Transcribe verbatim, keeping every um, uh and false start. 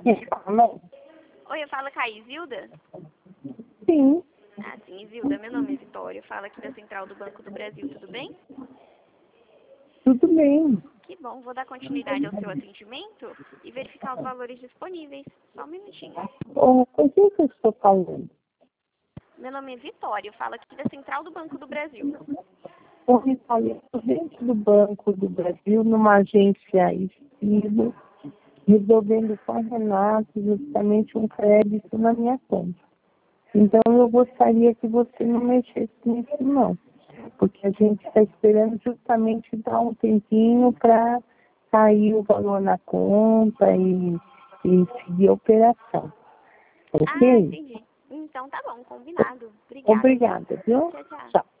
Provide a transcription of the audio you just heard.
Oi, eu falo com a Isilda? Sim, Ah, sim, Isilda, meu nome é Vitória, eu falo aqui da Central do Banco do Brasil, tudo bem? tudo bem. Que bom, vou dar continuidade ao seu atendimento e verificar os valores disponíveis. Só um minutinho. Oh, com quem que eu estou falando? Meu nome é Vitória, eu falo aqui da Central do Banco do Brasil. Eu me falei dentro do Banco do Brasil, numa agência estilo, resolvendo com a Renata justamente um crédito na minha conta. Então eu gostaria que você não mexesse nisso não, porque a gente está esperando justamente dar um tempinho para sair o valor na conta e, e seguir a operação. Ah, Ok? entendi. Então tá bom, combinado. Obrigada, viu? Obrigada, viu? Tchau, tchau. Tchau.